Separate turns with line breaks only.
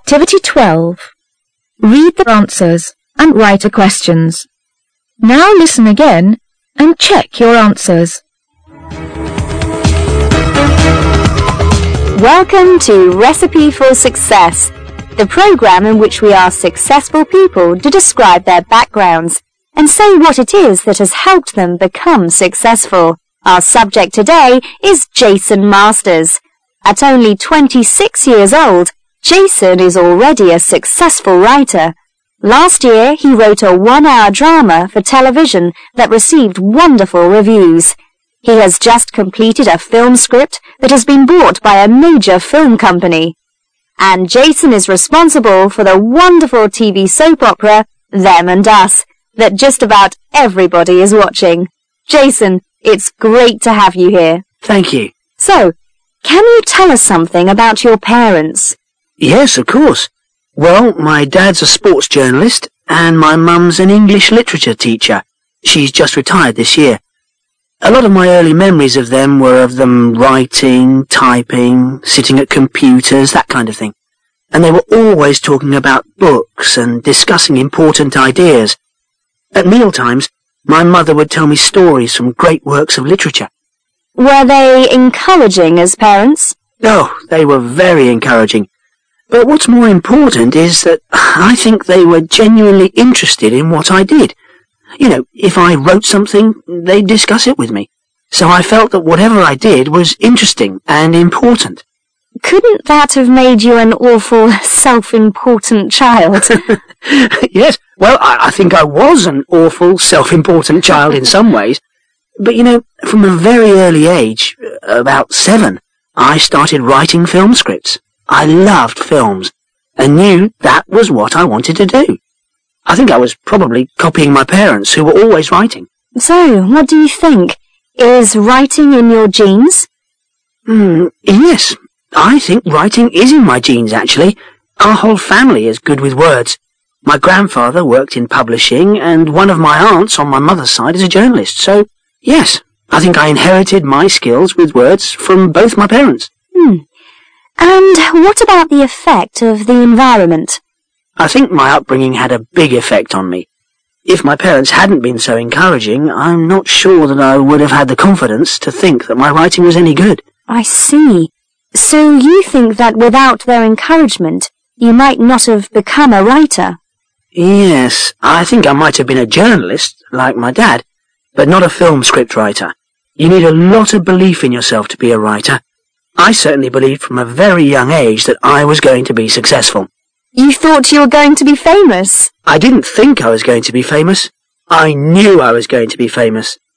Activity 12. Read the answers and write the questions. Now listen again and check your answers.
Welcome to Recipe for Success, the program in which we ask successful people to describe their backgrounds and say what it is that has helped them become successful. Our subject today is Jason Masters. At only 26 years old, Jason is already a successful writer. Last year, he wrote a 1-hour drama for television that received wonderful reviews. He has just completed a film script that has been bought by a major film company. And Jason is responsible for the wonderful TV soap opera, Them and Us, that just about everybody is watching. Jason, it's great to have you here.
Thank you.
So, can you tell us something about your parents?
Yes, of course. Well, my dad's a sports journalist and my mum's an English literature teacher. She's just retired this year. A lot of my early memories of them were of them writing, typing, sitting at computers, that kind of thing. And they were always talking about books and discussing important ideas. At mealtimes, my mother would tell me stories from great works of literature.
Were they encouraging as parents?
Oh, they were very encouraging. But what's more important is that I think they were genuinely interested in what I did. You know, if I wrote something, they'd discuss it with me. So I felt that whatever I did was interesting and important.
Couldn't that have made you an awful self-important child?
Yes, well, I think I was an awful self-important child in some ways. But you know, from a very early age, about 7, I started writing film scripts. I loved films and knew that was what I wanted to do. I think I was probably copying my parents, who were always writing.
So, what do you think? Is writing in your genes?
Yes, I think writing is in my genes, actually. Our whole family is good with words. My grandfather worked in publishing, and one of my aunts on my mother's side is a journalist. So, yes, I think I inherited my skills with words from both my parents.
And what about the effect of the environment?
I think my upbringing had a big effect on me. If my parents hadn't been so encouraging, I'm not sure that I would have had the confidence to think that my writing was any good.
I see. So you think that without their encouragement, you might not have become a writer?
Yes, I think I might have been a journalist, like my dad, but not a film script writer. You need a lot of belief in yourself to be a writer. I certainly believed from a very young age that I was going to be successful.
You thought you were going to be famous?
I didn't think I was going to be famous. I knew I was going to be famous.